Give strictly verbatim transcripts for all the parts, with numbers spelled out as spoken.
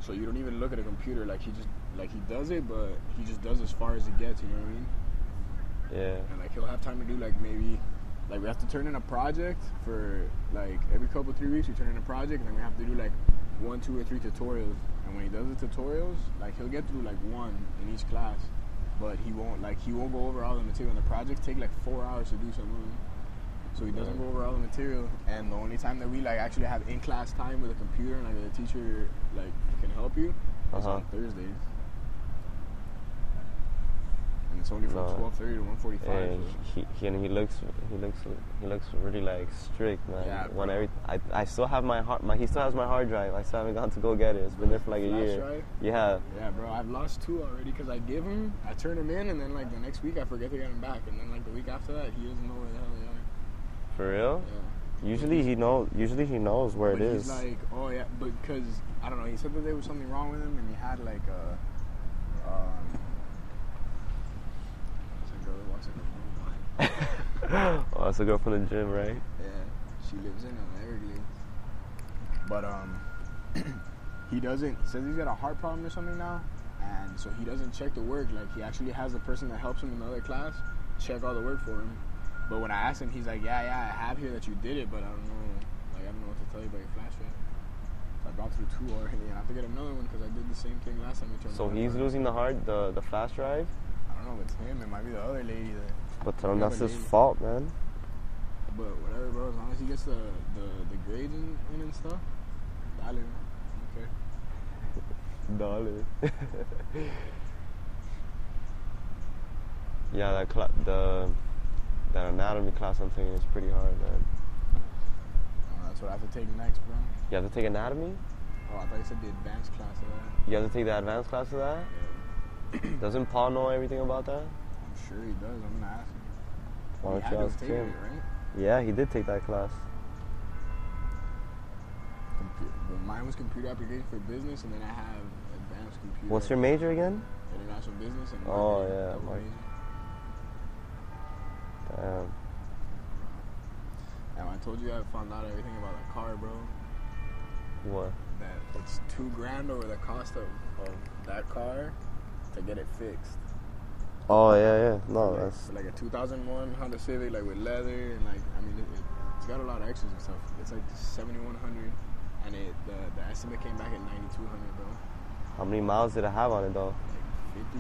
So you don't even look at a computer. Like he just like he does it, but he just does as far as he gets. You know what I mean? Yeah. And like he'll have time to do like maybe like we have to turn in a project for like every couple three weeks we turn in a project, and then we have to do like one, two, or three tutorials. And when he does the tutorials, like he'll get through like one in each class, but he won't like he won't go over all the material. And the projects take like four hours to do something. So he doesn't go over all the material, and the only time that we like actually have in class time with a computer and like the teacher like can help you is Uh-huh. on Thursdays, and it's only from No. twelve thirty to one forty five. And he, he and he looks he looks he looks really like strict, man. Yeah, when bro. every I, I still have my hard my he still has my hard drive. I still haven't gone to go get it. It's been there for like a Flash year. drive? Yeah. Yeah, bro, I've lost two already because I give him, I turn him in, and then like the next week I forget to get him back, and then like the week after that he doesn't know where the hell they are. For real? Yeah. Usually he knows. Usually he knows where But it he's is. like, oh yeah, but because I don't know, he said that there was something wrong with him, and he had like a, um, some girl that walks in the room. Oh, that's a girl from the gym, right? Yeah, she lives in uh, Everglades. But um, he doesn't. He says he's got a heart problem or something now, and so he doesn't check the work. Like he actually has the person that helps him in the other class check all the work for him. But when I asked him, he's like, yeah, yeah, I have here that you did it, but I don't know, like I don't know what to tell you about your flash drive. So I've gone through two already, and I have to get another one because I did the same thing last time we turned. So it he's on. losing the hard the the flash drive. I don't know if it's him. It might be the other lady that. But tell him the that's other his lady. fault, man. But whatever, bro. As long as he gets the the, the grades in, in and stuff, dale. Okay. Dollar. Yeah, that cl- the that anatomy class I'm taking is pretty hard, man. Uh, that's what I have to take next, bro. You have to take anatomy. Oh, I thought you said the advanced class of that. You have to take the advanced class of that. Yeah. Doesn't Paul know everything about that? I'm sure he does. I'm gonna ask him. Why He don't had you to ask take him? it, right? Yeah, he did take that class. Compu- but mine was computer application for business, and then I have advanced computer. What's your major again? International business and Oh, marketing, yeah, double mark- major. Damn. Now I told you I found out everything about the car, bro. What? That it's two grand over the cost of, of that car to get it fixed. Oh yeah, yeah. No, like, that's like a two thousand one Honda Civic, like with leather and like I mean it, it, it's got a lot of extras and stuff. It's like seventy-one hundred, and it the, the estimate came back at ninety-two hundred, bro. how many miles did it have on it though? Like fifty.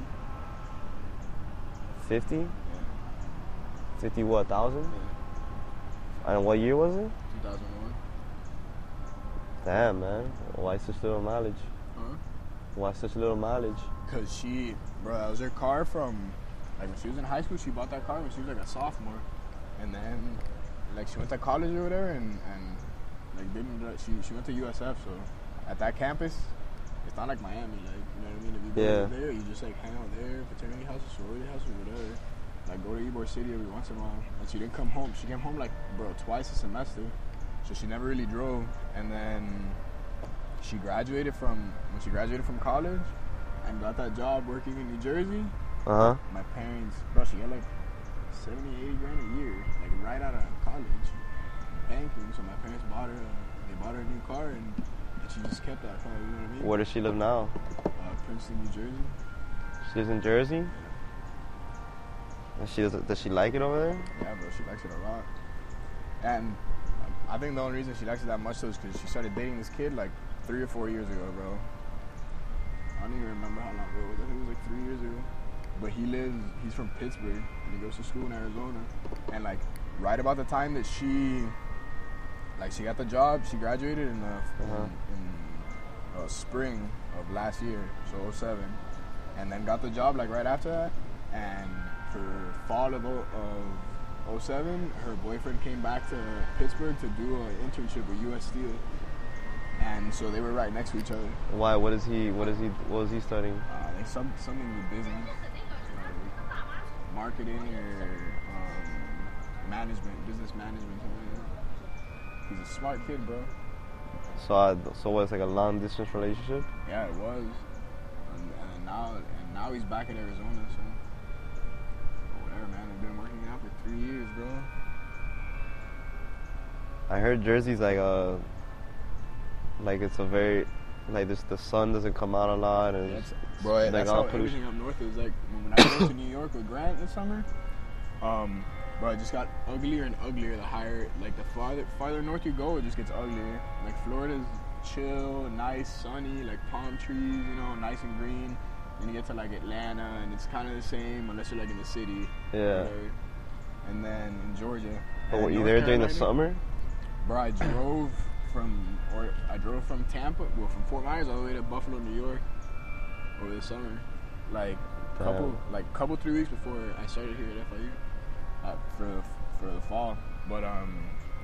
Fifty? Yeah. Fifty what? Thousand? Yeah. And what year was it? two thousand one. Damn, man. Why such little mileage? Huh? Why such little mileage? Cause she, bro, that was her car from, like when she was in high school. She bought that car when she was like a sophomore, and then, like she went to college or whatever, and and like didn't she she went to U S F. So at that campus, it's not like Miami, like you know what I mean. If you go Yeah. there, you just like hang out there, fraternity houses, sorority houses, whatever. Like go to Ybor City every once in a while. And she didn't come home. She came home like bro twice a semester, so she never really drove. And then she graduated from when she graduated from college. And got that job working in New Jersey. Uh huh. My parents, bro, she got like seventy, eighty grand a year, like right out of college, banking. So my parents bought her, a, they bought her a new car, and, and she just kept that car. You know what I mean? Where does she live now? Uh, Princeton, New Jersey. She lives in Jersey. And she does. Does she like it over there? Yeah, bro, she likes it a lot. And I think the only reason she likes it that much though is because she started dating this kid like three or four years ago, bro. I don't even remember how long ago it was. I think it was like three years ago. But he lives, he's from Pittsburgh, and he goes to school in Arizona. And like, right about the time that she, like, she got the job, she graduated in the Uh-huh. in, in uh, spring of last year, so oh seven, and then got the job like right after that. And for fall of of oh seven, her boyfriend came back to Pittsburgh to do an internship with U S Steel. And so they were right next to each other. Why? What is he? What is he? What is he studying? Uh, like some something with business, uh, marketing or um, management, business management. Something like that. He's a smart kid, bro. So, I, so what? It's like a long distance relationship. Yeah, it was. And, and now, and now he's back at Arizona. So whatever, man. They've been working out for three years, bro. I heard Jersey's like a, like it's a very, like this, the sun doesn't come out a lot, and That's, it's, bro, like that's all how pollution. everything up north is. Like when I went to New York with Grant this summer, um, bro, it just got uglier and uglier the higher, like the farther farther north you go, it just gets uglier. Like Florida's chill, nice, sunny, like palm trees, you know, nice and green. Then you get to like Atlanta, and it's kind of the same unless you're like in the city. Yeah. Whatever. And then in Georgia. But and were you North there during the Carolina, summer? Bro, I drove from, or I drove from Tampa, well, from Fort Myers all the way to Buffalo, New York, over the summer. Like couple, Damn. like couple three weeks before I started here at F I U, uh, for the, for the fall. But um,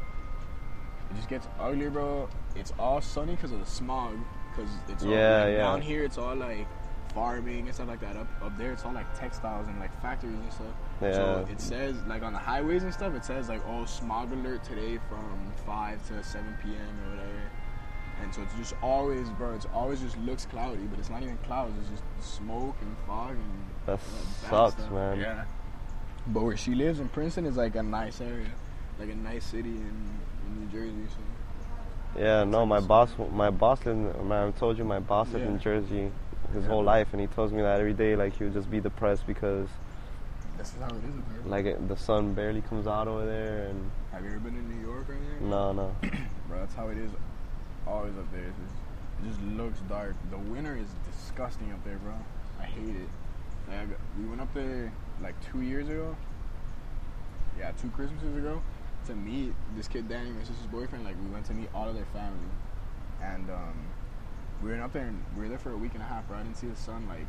it just gets uglier, bro. It's all sunny because of the smog. Because it's all, Yeah, like, yeah. down here, it's all like farming and stuff like that. Up up there, it's all like textiles and like factories and stuff. Yeah. So it says like on the highways and stuff, it says like, oh, smog alert today from five to seven p.m. or whatever. And so it's just always, bro, it's always just looks cloudy, but it's not even clouds. It's just smoke and fog and That bad sucks, stuff. man. Yeah. But where she lives in Princeton is like a nice area, like a nice city in, in New Jersey. So Yeah, no, my boss, my boss lived, in- I told you my boss lived Yeah. in Jersey his Yeah. whole life, and he tells me that every day, like, he would just be depressed because, that's just how it is up there. like, it, the sun barely comes out over there, and Have you ever been in New York or anything? no, no. Bro, that's how it is always up there. It's just, it just looks dark. The winter is disgusting up there, bro. I hate it. Like, I got, we went up there like two years ago. Yeah, two Christmases ago to meet this kid Danny, my sister's boyfriend. Like we went to meet all of their family, and um, we were up there and we were there for a week and a half, bro. I didn't see the sun like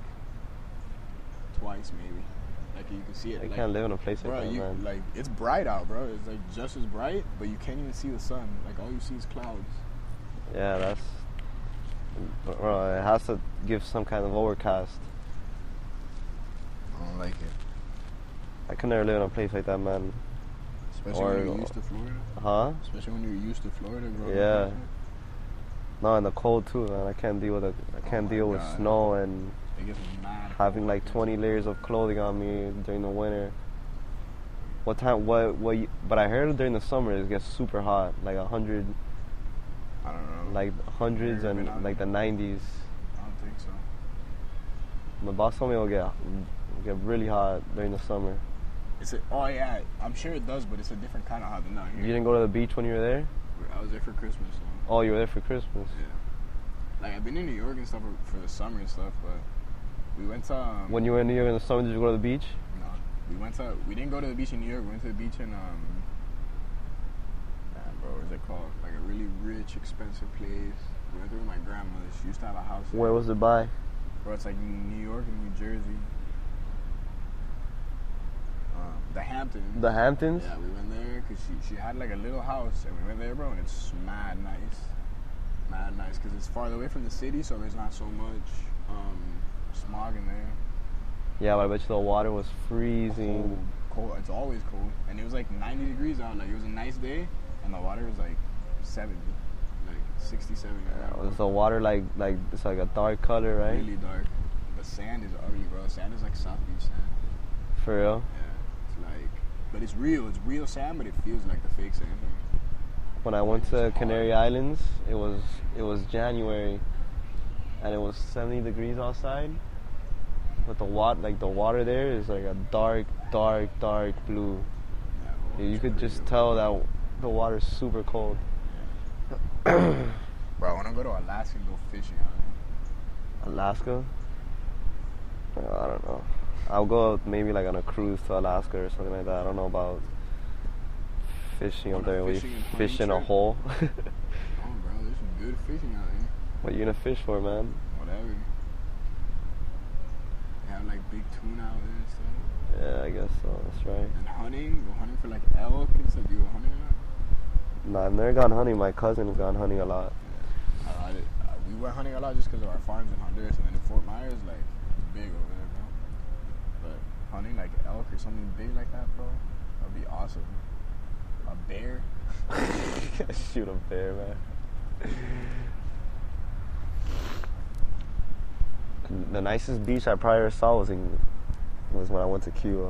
twice, maybe. Like you can see it. I like, can't live in a place like Bro, that, you, man. like it's bright out, bro. It's like just as bright, but you can't even see the sun. Like all you see is clouds. Yeah, that's, bro, it has to give some kind of overcast. I don't like it, I could never live in a place like that, man. especially Or- when you're used to Florida. Huh? Especially when you're used to Florida, growing Yeah. up. No, and the cold too, man. I can't deal with it. I can't Oh my deal with God. snow and It gets mad. having cold. like twenty layers of clothing on me during the winter. What time? What? What? You, but I heard during the summer it gets super hot, like a hundred, I don't know. like hundreds Never been and out like the there. nineties. I don't think so. My boss told me it'll get get really hot during the summer. It's a, oh yeah, I'm sure it does, but it's a different kind of hot than out here. You didn't go to the beach when you were there? I was there for Christmas. So. Oh, you were there for Christmas. Yeah. Like I've been in New York and stuff for, for the summer and stuff, but we went to. Um, When you were in New York in the summer, did you go to the beach? No, we went to. We didn't go to the beach in New York. We went to the beach in um. Man, bro, what is it called? Like a really rich, expensive place. We went there with my grandmother. She used to have a house. Where there. was it by? Bro, it's like New York and New Jersey. Um, the Hamptons. The Hamptons? Yeah, we went there because she, she had like a little house, and we went there, bro, and it's mad nice. Mad nice because it's farther away from the city, so there's not so much um, smog in there. Yeah, but I bet you the water was freezing. Cold, cold. It's always cold, and it was like ninety degrees out. Like it was a nice day, and the water was like seventy, like sixty-seven. Yeah, was the water like like it's like a dark color, right? Really dark. The sand is ugly, bro. Sand is like South Beach sand. For real? Yeah, it's like, but it's real. It's real sand, but it feels like the fake sand. When I went to It's Canary hot. Islands, it was it was January, and it was seventy degrees outside. But the water, like the water there, is like a dark, dark, dark blue. Yeah, well, You it's could pretty just good. tell that the water's super cold. Bro, I want to go to Alaska and go fishing out there. Alaska? Uh, I don't know. I'll go maybe like on a cruise to Alaska or something like that. I don't know about fishing On up a there. Where you fishing and hunting fish in a trip? hole. Oh, bro, there's some good fishing out there. What you gonna fish for, man? Whatever. They have like big tuna out there and stuff. Yeah, I guess so. That's right. And hunting, go hunting for like elk and stuff. Do you go hunting or not? Nah, I've never gone hunting. My cousin has gone hunting a lot. I, I did, uh, we went hunting a lot just because of our farms in Honduras, and then in Fort Myers, like it's big over there, bro. But hunting like elk or something big like that, bro, that'd be awesome. A bear. Shoot a bear, man. The nicest beach I probably ever saw was in was when I went to Cuba.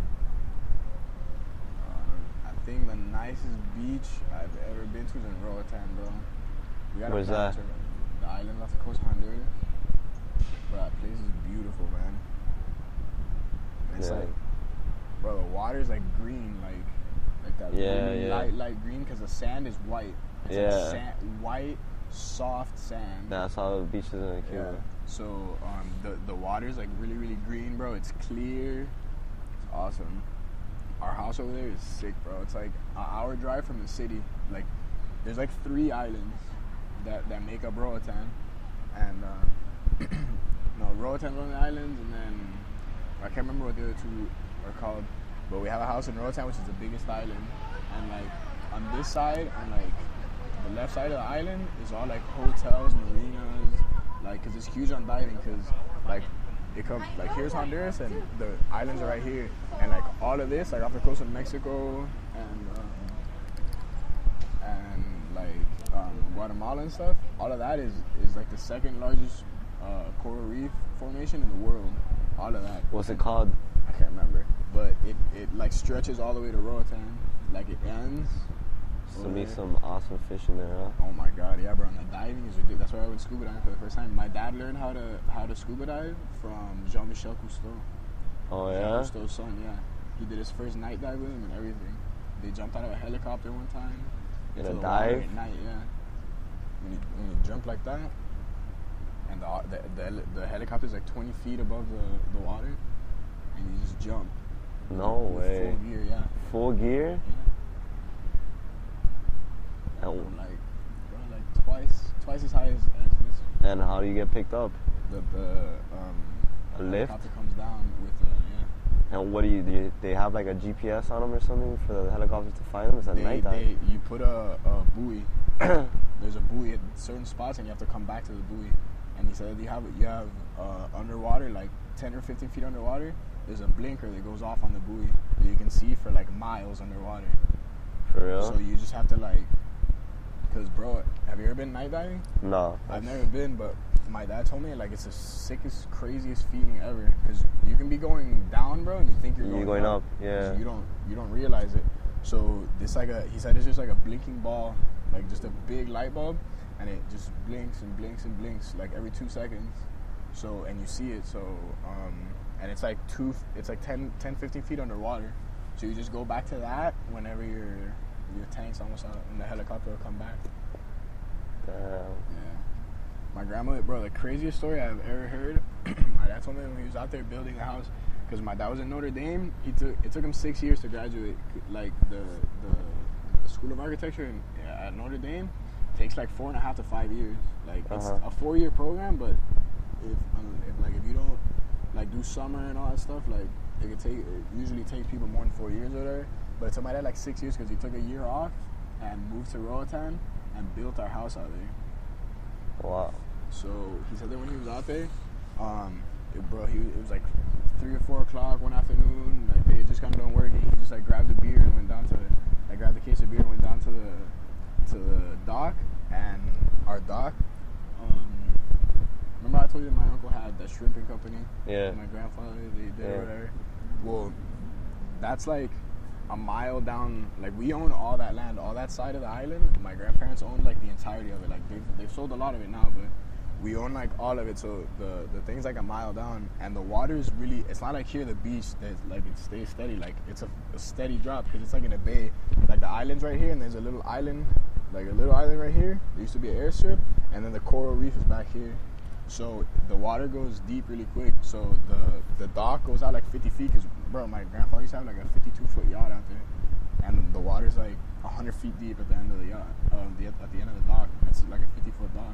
Uh, I think the nicest beach I've ever been to is in Roatan, bro. We got a Where's plan that? to- the island off the coast of Honduras. Bro, that place is beautiful, man. And it's Yeah. like, bro, the water's like green, like like that Yeah, really yeah. light, light green, because the sand is white. It's Yeah. like sand, white, soft sand. That's how the beaches in Yeah. Cuba. So um, the the water's like really, really green, bro. It's clear. It's awesome. Our house over there is sick, bro. It's like an hour drive from the city. Like, there's like three islands that, that make up Roatan, and uh, no, Roatan's one of the islands, and then I can't remember what the other two are called. But we have a house in Roatan, which is the biggest island, and like on this side, on like the left side of the island, is all like hotels, marinas, like, cause it's huge on diving, cause like it comes like here's Honduras and the islands are right here, and like all of this, like off the coast of Mexico and um, and like um, Guatemala and stuff, all of that is is like the second largest uh, coral reef formation in the world. All of that. What's it called? I can't remember, but it, it like stretches all the way to Roatan. Like it ends. So over meet there. some awesome fish in there, huh? Oh my god, yeah, bro. And the diving is ridiculous. That's why I went scuba diving for the first time. My dad learned how to how to scuba dive from Jean-Michel Cousteau. Oh Jean yeah. Cousteau's son, yeah. He did his first night dive with him and everything. They jumped out of a helicopter one time. In into a the water dive? at night, yeah. When you, when you jump like that, and the, the the the helicopter's like twenty feet above the, the water, and you just jump. No with way. Full gear, yeah. Full gear? Yeah. And, From like, bro, like twice, twice as high as, as this. and how do you get picked up? The the um. A the lift? Helicopter comes down with uh yeah. And what do you do? You, they have like a G P S on them or something for the helicopter to find them? It's at They, night time. they you put a, a buoy. There's a buoy at certain spots, and you have to come back to the buoy. And he said you have you have uh, underwater, like ten or fifteen feet underwater. There's a blinker that goes off on the buoy that you can see for like miles underwater. For real? So you just have to like, cause bro, have you ever been night diving? No. I've never been, but my dad told me like it's the sickest, craziest feeling ever. Cause you can be going down, bro, and you think you're going, You're going up. up, yeah. You don't you don't realize it. So this like a he said it's just like a blinking ball, like just a big light bulb, and it just blinks and blinks and blinks like every two seconds. So and you see it. So um, and it's like two, it's like ten, ten, fifteen feet underwater. So you just go back to that whenever your your tank's almost out, and the helicopter will come back. Damn. Yeah. My grandmother, bro, the craziest story I've ever heard. My dad told me when he was out there building a house, because my dad was in Notre Dame. He took it took him six years to graduate. Like the the, the School of Architecture in, at Notre Dame takes like four and a half to five years. Like it's Uh-huh. a four year program, but if, um, if like if you don't like do summer and all that stuff, like it could take. It usually takes people more than four years or whatever. But it took my dad like six years because he took a year off and moved to Roatan and built our house out there. Wow. So he said that when he was out there, um, it, bro, he it was like three or four o'clock one afternoon. Like they had just gotten done working. He just like grabbed a beer and went down to, like grabbed a case of beer and went down to the to the dock. And our dock, um, remember I told you that my uncle had that shrimping company. Yeah. My grandfather, they did Yeah. or whatever. Well, that's like a mile down. Like we own all that land, all that side of the island. My grandparents owned like the entirety of it. Like they've they've sold a lot of it now, but we own like all of it. So the the thing's like a mile down, and the water is really. It's not like here the beach that like it stays steady. Like it's a, a steady drop because it's like in a bay. Like the island's right here, and there's a little island, like a little island right here. There used to be an airstrip, and then the coral reef is back here. So the water goes deep really quick. So the the dock goes out like fifty feet. Cause bro, my grandfather used to have like a fifty-two foot yacht out there, and the water's like one hundred feet deep at the end of the yacht. Um, the, at the end of the dock, it's like a fifty foot dock.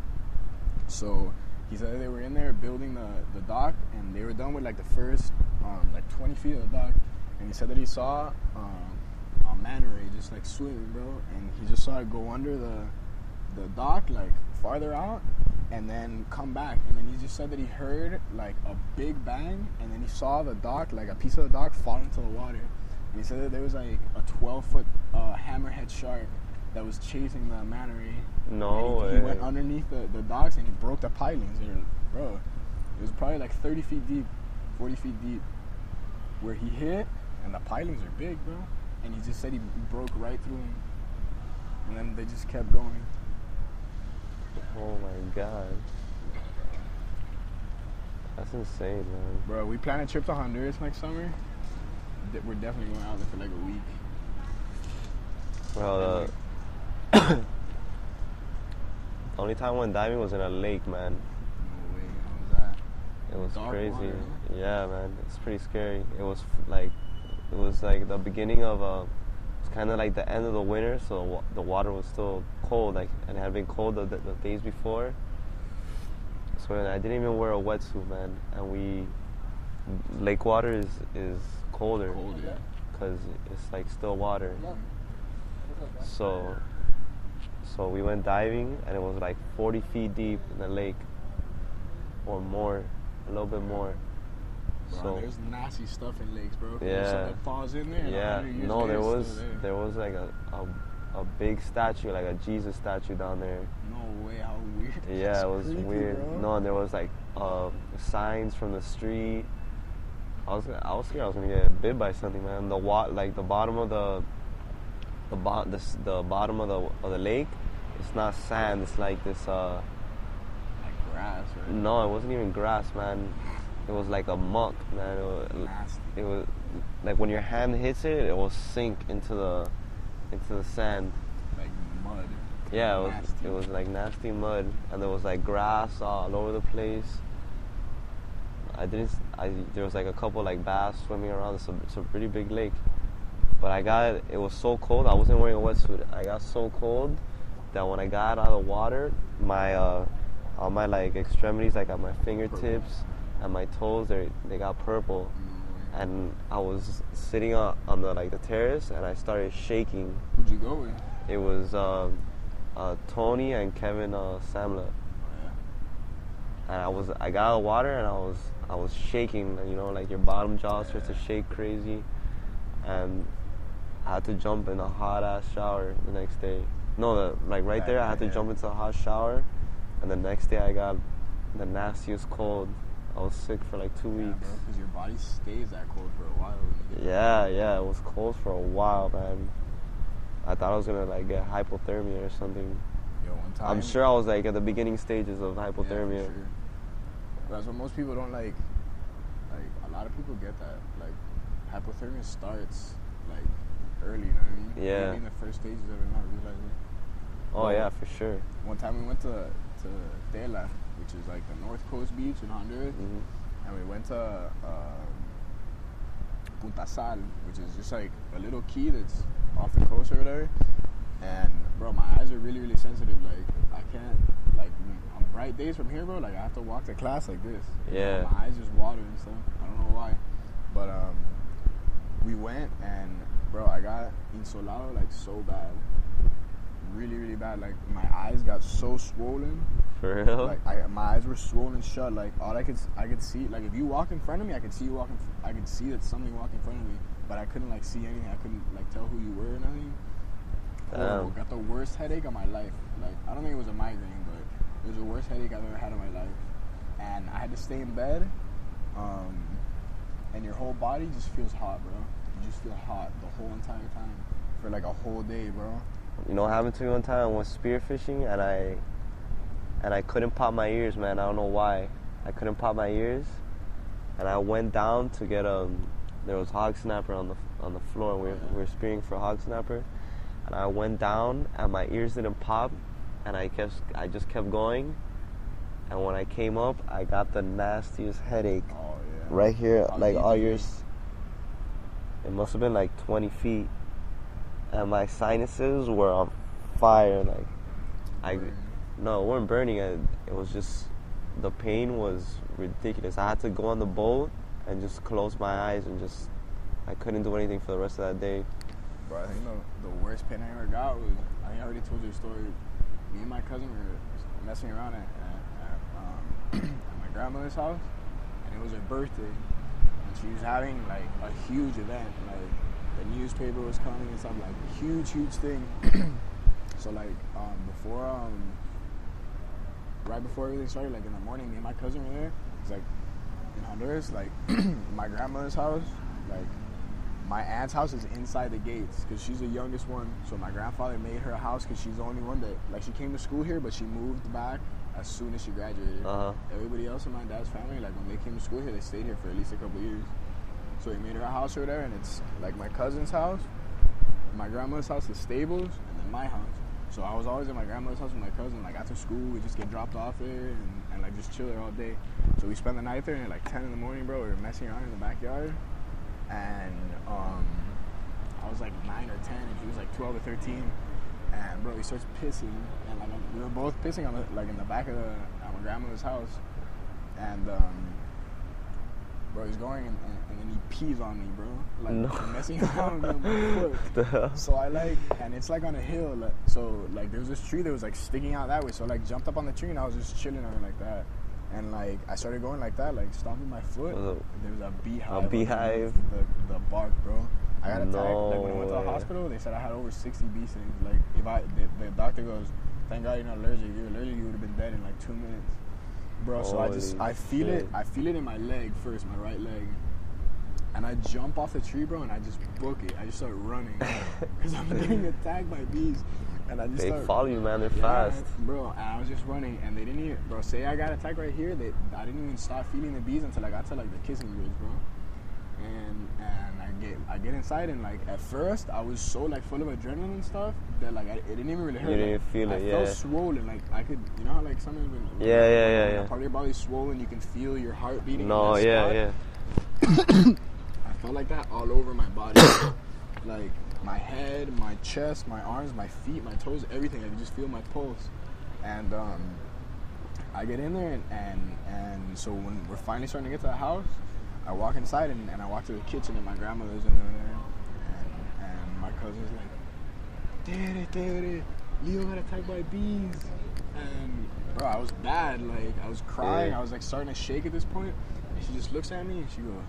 So he said they were in there building the, the dock, and they were done with like the first um, like twenty feet of the dock. And he said that he saw um, a manta ray just like swimming, bro, and he just saw it go under the the dock like farther out, and then come back. And then he just said that he heard like a big bang, and then he saw the dock, like a piece of the dock, fall into the water. And he said that there was like a twelve foot uh, hammerhead shark that was chasing the manta ray. No And he, way. he went underneath the, the docks and he broke the pilings. And bro, it was probably like thirty feet deep, forty feet deep, where he hit, and the pilings are big, bro. And he just said he broke right through them, and then they just kept going. Oh my god. That's insane, man. Bro, we plan a trip to Honduras next summer. De- We're definitely going out there for like a week. Bro, the, the only time I went diving was in a lake, man. No way, how was that? It was Dark crazy. water, huh? Yeah, man. It's pretty scary. It was f- like, it was like the beginning of a, it's kind of like the end of the winter, so wa- the water was still cold, like, and it had been cold the, the, the days before. So I didn't even wear a wetsuit, man. And we, lake water is is colder Cold, yeah. because it's like still water. So, so we went diving, and it was like forty feet deep in the lake, or more, a little bit more. Bro, So there's nasty stuff in lakes, bro. There's Yeah. stuff that falls in there. and a yeah, hundred years no, later, there it's was still there. there was like a, a a big statue, like a Jesus statue down there. No way, how weird. Yeah, That's it was creepy, weird. bro. No, and there was like uh, signs from the street. I was I was scared I was gonna get bit by something, man. The wa- like the bottom of the the bo- the, s- the bottom of the of the lake, it's not sand. It's like this. Uh, Like grass, right? no, it wasn't even grass, man. It was like a muck, man. It was, Nasty. it was like when your hand hits it, it will sink into the into the sand. Like mud. Yeah, it was, Nasty. it was like nasty mud, and there was like grass all over the place. I didn't. s- I there was like a couple like bass swimming around. It's a, it's a pretty big lake, but I got it was so cold. I wasn't wearing a wetsuit. I got so cold that when I got out of the water, my uh, all my like extremities, like at my fingertips and my toes, they they got purple, No way. and I was sitting on, on the like the terrace, and I started shaking. Who'd you go with? It was um, uh, Tony and Kevin uh, Samla, Oh, yeah. and I was I got out of the water, and I was I was shaking. You know, like your bottom jaw starts to shake crazy, and I had to jump in a hot ass shower the next day. No, the, like right there, I had to Yeah. jump into a hot shower, and the next day I got the nastiest cold. I was sick for like two Yeah, weeks. bro, because your body stays that cold for a while. When you get Yeah, yeah, it was cold for a while, man. I thought I was gonna like get hypothermia or something. Yo, one time. I'm sure I was like at the beginning stages of Yeah, for hypothermia. sure. That's what most people don't like. Like a lot of people get that. Like hypothermia starts like early. You know what I mean? Yeah. Maybe in the first stages of it, not realizing. Oh Well, yeah, for sure. One time we went to to Tela, which is like the North Coast beach in Honduras, hmm and we went to um, Punta Sal, which is just like a little key that's off the coast or whatever. And bro, my eyes are really, really sensitive. Like I can't, like on bright days from here, bro. Like I have to walk to class like this. You know, Yeah. my eyes just water and stuff. I don't know why, but um, we went and bro, I got insolado like so bad, really, really bad. Like my eyes got so swollen. For real? Like I, my eyes were swollen shut. Like all I could, s- I could see. Like if you walk in front of me, I could see you walking. I could see that somebody walked in front of me, but I couldn't like see anything. I couldn't like tell who you were or nothing. Horrible. Damn. Got the worst headache of my life. Like I don't think it was a migraine, but it was the worst headache I've ever had in my life. And I had to stay in bed, um, and your whole body just feels hot, bro. You just feel hot the whole entire time for like a whole day, bro. You know what happened to me one time? I went spearfishing, and I and I couldn't pop my ears, man. I don't know why. I couldn't pop my ears, and I went down to get um. There was hog snapper on the on the floor, and we were, we were spearing for hog snapper, and I went down, and my ears didn't pop, and I kept I just kept going, and when I came up, I got the nastiest headache Oh yeah. right here, How like deep all is it? yours. It must have been like twenty feet, and my sinuses were on fire. Like I. Burn. No, it weren't burning. It, it was just, the pain was ridiculous. I had to go on the boat and just close my eyes and just, I couldn't do anything for the rest of that day. Bro, I think the, the worst pain I ever got was, I think I already told you a story. Me and my cousin were messing around at, at, at, um, at my grandmother's house, and it was her birthday. And she was having like a huge event. Like the newspaper was coming and stuff, like a huge, huge thing. So like um, before, um, right before everything started, like in the morning, me and my cousin were there. It's like in Honduras, like my grandmother's house, like my aunt's house is inside the gates because she's the youngest one. So my grandfather made her a house because she's the only one that, like, she came to school here, but she moved back as soon as she graduated. Uh-huh. Everybody else in my dad's family, like, when they came to school here, they stayed here for at least a couple years. So he made her a house over there, and it's like my cousin's house, my grandmother's house, the stables, and then my house. So I was always at my grandmother's house with my cousin. Like, after school, we just get dropped off there and, and like just chill there all day. So we spent the night there, and at like ten in the morning, bro, we were messing around in the backyard. And um, I was like nine or ten, and he was like twelve or thirteen. And bro, he starts pissing, and like we were both pissing on the, like in the back of the, at my grandmother's house. And um, bro, he's going and, and, and then he pees on me, bro. Like no. messing around with my foot. So I like, and it's like on a hill. Like, so like there was this tree that was like sticking out that way. So I like jumped up on the tree and I was just chilling on it like that. And like I started going like that, like stomping my foot. Uh, there was a beehive. A beehive. The, the bark, bro. I got attacked. No like when I went to the way. hospital, they said I had over sixty bee stings. Like if I, the, the doctor goes, "Thank God you're not allergic. If you're allergic, you would have been dead in like two minutes." Bro, so I just, I feel shit. it, I feel it in my leg first, my right leg. And I jump off the tree, bro, and I just book it. I just start running. Because I'm getting attacked by bees. And I just They start, follow you, man. They're yeah, fast. bro, and I was just running, and they didn't even, bro, say I got attacked right here, they, I didn't even start feeling the bees until I got to, like, the kissing ridge, bro. And and I get I get inside, and, like, at first, I was so, like, full of adrenaline and stuff that, like, I, it didn't even really hurt. You didn't like, feel it, I yeah. felt swollen, like, I could, you know how, like, sometimes when, Yeah, yeah, yeah, when yeah. a part of your body's swollen, you can feel your heart beating. No, in that yeah, spot. yeah. I felt like that all over my body. Like, my head, my chest, my arms, my feet, my toes, everything. I could just feel my pulse. And um, I get in there, and, and, and so when we're finally starting to get to the house, I walk inside, and, and I walk to the kitchen, and my grandmother's in there. And, and my cousin's like, Tere, Tere, Leo got attacked by bees. And, bro, I was bad. Like, I was crying. Yeah. I was, like, starting to shake at this point. And she just looks at me, and she goes,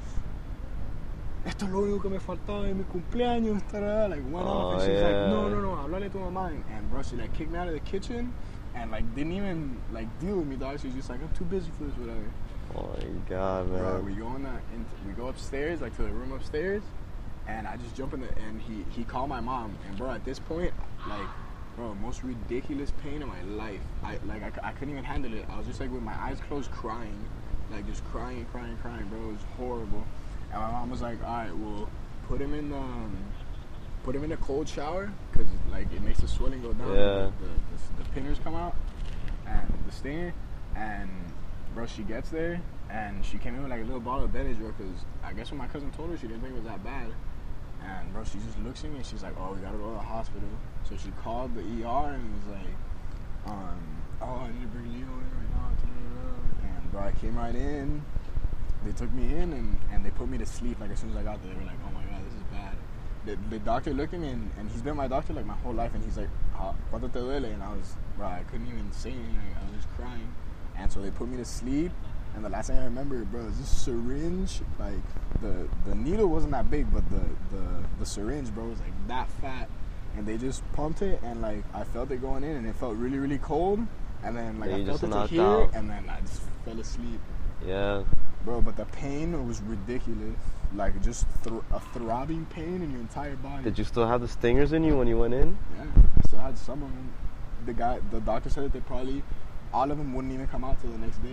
esto es lo único que me faltaba en mi cumpleaños, like went Oh, off, and she's yeah. like, no, no, no, háblale a tu mamá, and, and bro, she like kicked me out of the kitchen, and like didn't even like deal with me, dog. She was just like, I'm too busy for this, whatever. Oh my God, man. Bro, we go in the, in, we go upstairs, like to the room upstairs, and I just jump in the, and he he called my mom, and bro, at this point, like, bro, most ridiculous pain in my life. I like I, I couldn't even handle it. I was just like with my eyes closed, crying, like just crying, crying, crying, bro. It was horrible. And my mom was like, all right, well, put him in the, um, put him in a cold shower, because, like, it makes the swelling go down. Yeah. The, the, the pinners come out, and the stinger, and, bro, she gets there, and she came in with, like, a little bottle of Benadryl, because I guess when my cousin told her, she didn't think it was that bad. And, bro, she just looks at me, and she's like, oh, we got to go to the hospital. So she called the E R, and was like, um, oh, I need to bring Leo in right now. And, bro, I came right in. They took me in, and, and they put me to sleep, like, as soon as I got there. They were like, oh, my God, this is bad. The, the doctor looked at me, and, and he's been my doctor, like, my whole life, and he's like, ¿cuánto te duele? And I was, bro, I couldn't even say anything. I was just crying. And so they put me to sleep, and the last thing I remember, bro, is this syringe. Like, the, the needle wasn't that big, but the, the, the syringe, bro, was, like, that fat. And they just pumped it, and, like, I felt it going in, and it felt really, really cold. And then, like, Yeah, I you felt just it to knocked here, out. and then I just fell asleep. Yeah. Bro, but the pain was ridiculous. Like, just thr- a throbbing pain in your entire body. Did you still have the stingers in you when you went in? Yeah, I still had some of them. The guy, the doctor said that they probably, all of them wouldn't even come out till the next day.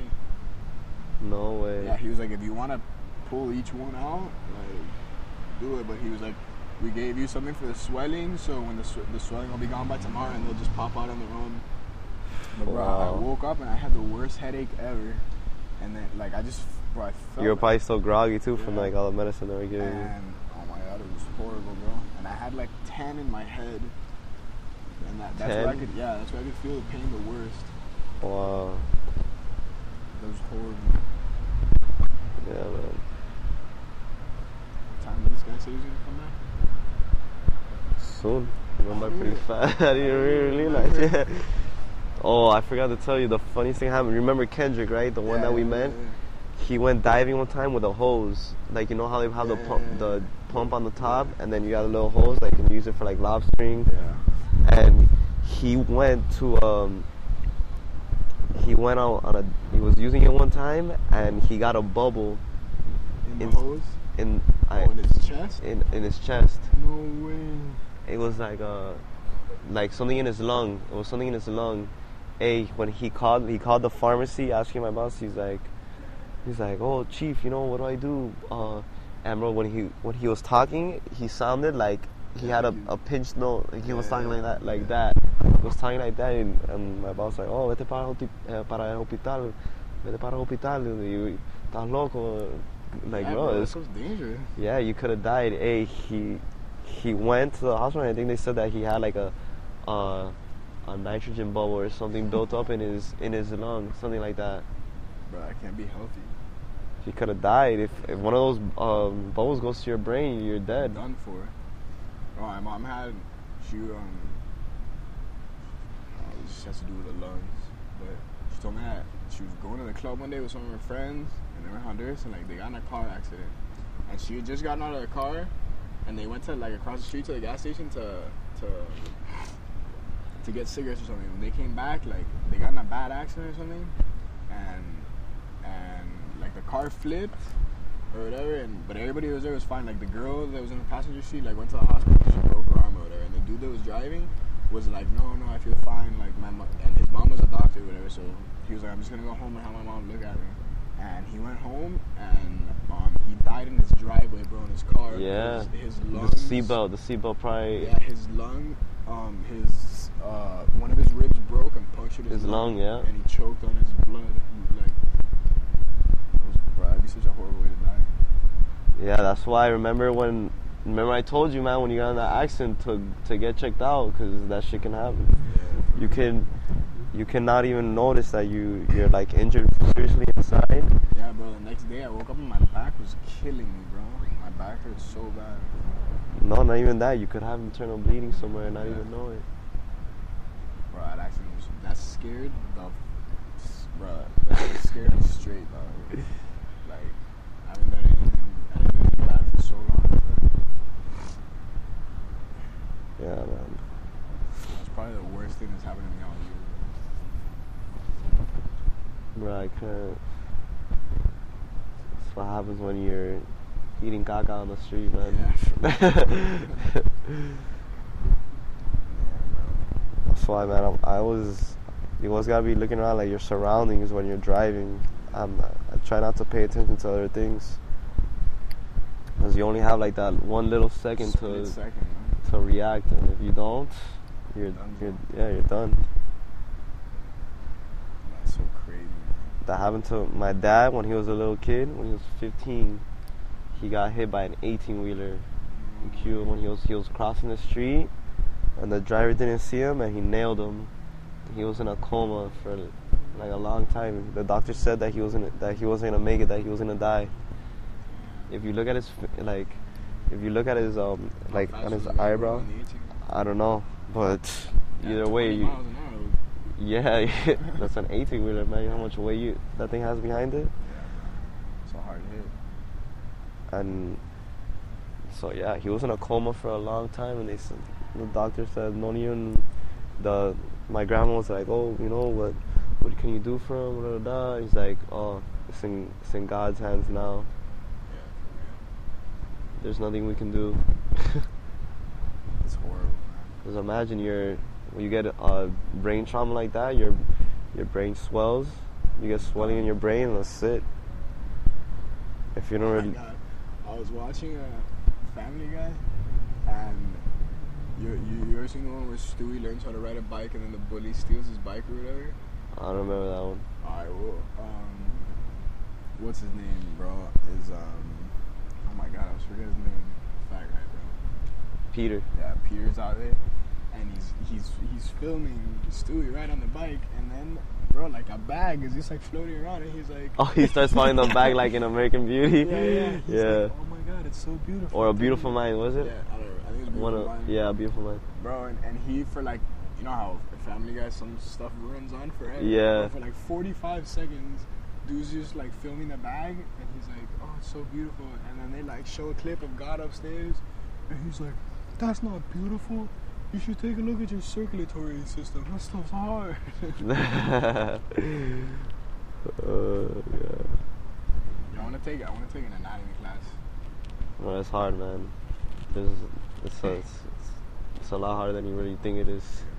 No way. Yeah, he was like, if you want to pull each one out, like, do it. But he was like, we gave you something for the swelling, so when the sw- the swelling will be gone by tomorrow, and they'll just pop out on their own. But bro, Wow. I woke up and I had the worst headache ever. And then, like, I just, bro, I felt You were like, probably so groggy too from Yeah. like all the medicine they were giving you. and oh my God, it was horrible, bro. And I had like ten in my head, and that, that's where I ten? could, yeah, that's where I could feel the pain the worst. Wow. That was horrible. Yeah, man. What time did this guy say he was gonna come back? Soon. It went by pretty fast. I didn't really realize. Yeah. Oh, I forgot to tell you the funniest thing happened. Remember Kendrick, right? The one Yeah, that we yeah, met. yeah. He went diving one time with a hose. Like, you know how they have the pump, Yeah. the pump on the top, and then you got a little hose like you can use it for like lobstering. Yeah. And he went to um. He went out on a. He was using it one time, and he got a bubble. In the In- hose? in I Oh, in his chest? in in his chest. No way. It was like uh like something in his lung. It was something in his lung. Hey, when he called he called the pharmacy asking my boss, he's like he's like, "Oh, chief, you know what do I do?" Uh and bro, when he when he was talking, he sounded like he had a, a pinched nose. Like he was talking like that, like that. He was talking like that, and, and my boss was like, "Oh, vete para el, hoti- eh, para el hospital, vete para el hospital. You, estás loco." Like, Yeah, bro, bro, it's, this was dangerous. yeah, you could have died. Hey, he he went to the hospital. And I think they said that he had like a uh, a nitrogen bubble or something built up in his in his lung, something like that. Bro, I can't be healthy. He could have died if, if one of those um, bubbles goes to your brain, you're dead. Done for. Bro, my mom had, she, um, uh, it just has to do with the lungs, but she told me that she was going to the club one day with some of her friends, and they were in Honduras, and, like, they got in a car accident. And she had just gotten out of the car, and they went to, like, across the street to the gas station to, to, to get cigarettes or something. When they came back, like, they got in a bad accident or something, and, and, like, the car flipped, or whatever, and but everybody who was there was fine. Like the girl that was in the passenger seat, like went to the hospital, she broke her arm or whatever, and the dude that was driving was like, no, no, I feel fine. Like my mom, and his mom was a doctor or whatever, so he was like, I'm just gonna go home and have my mom look at me. And he went home, and um, he died in his driveway, bro, in his car. Yeah, his, his lungs, the seatbelt, the seatbelt probably. Yeah, his lung, um, his uh, one of his ribs broke and punctured his, his lung, lung, yeah, and he choked on his blood. He, like, it was, bro, that'd be such a horrible way to die. Yeah, that's why I remember when, remember I told you, man, when you got in that accident to to get checked out, because that shit can happen. Yeah. You can, you cannot even notice that you you're like injured seriously inside. Yeah, bro. The next day I woke up and my back was killing me, bro. My back hurt so bad. No, not even that. You could have internal bleeding somewhere and not Yeah. even know it. Bro, that accident was that scared the, bro. That scared me straight, dog. Like I haven't done anything. I didn't do anything bad for so long. Yeah, man. It's probably the worst thing that's happened to me all year. Bro, I can't. That's what happens when you're eating caca on the street, man. Yeah, That's why, man. I'm, I was. You always gotta be looking around like your surroundings when you're driving. I'm, I try not to pay attention to other things, because you only have like that one little second Split to second, man. to react, and if you don't, you're Done, you're bro. yeah you're done. That's so crazy, man. That happened to my dad when he was a little kid. When he was fifteen, he got hit by an eighteen wheeler in Cuba when he was he was crossing the street, and the driver didn't see him, and he nailed him. He was in a coma for like a long time. The doctor said that he wasn't that he wasn't gonna make it, that he was gonna die. If you look at his like, if you look at his um like How fast on his was the guy eyebrow, going on the eighteen? I don't know, but Yeah, either way, twenty you, miles an hour. yeah, that's an eighteen wheeler, man. You know how much weight you that thing has behind it, It's a hard hit. and so yeah, he was in a coma for a long time, and they said the doctor said don't even the my grandma was like, oh, you know what what can you do for him? Blah, blah, blah. He's like, oh, it's in it's in God's hands now. Yeah, There's nothing we can do. it's horrible, man. Because imagine you're when you get a brain trauma like that, your your brain swells, you get swelling in your brain, and that's it. If you don't Oh my really, God. I was watching a Family Guy, and you you you ever seen the one where Stewie learns how to ride a bike and then the bully steals his bike or whatever? I don't remember that one. Alright, well, um, what's his name, bro? Is um, oh my God, I was forgetting his name. Fat guy, bro. Peter. Yeah, Peter's out there, and he's he's he's filming Stewie ride on the bike, and then, bro, like a bag is just like floating around, and he's like, Oh, he starts finding them back like in American Beauty. yeah, yeah, he's Yeah. like, oh my God, it's so beautiful. Or A Beautiful Mind, was it? Yeah, I don't know. I think it's One Beautiful of, Mind. yeah, A Beautiful Mind. Bro, and, and he, for like, you know how Family Guy, some stuff runs on forever. Yeah. But for like forty-five seconds, dude's just like filming the bag, and he's like, oh, it's so beautiful. And then they like show a clip of God upstairs, and he's like, that's not beautiful. You should take a look at your circulatory system. That stuff's hard. uh, yeah. Yeah, I want to take I want to take an anatomy class. Well, it's hard, man. There's, it's, a, it's, it's, it's a lot harder than you really think it is.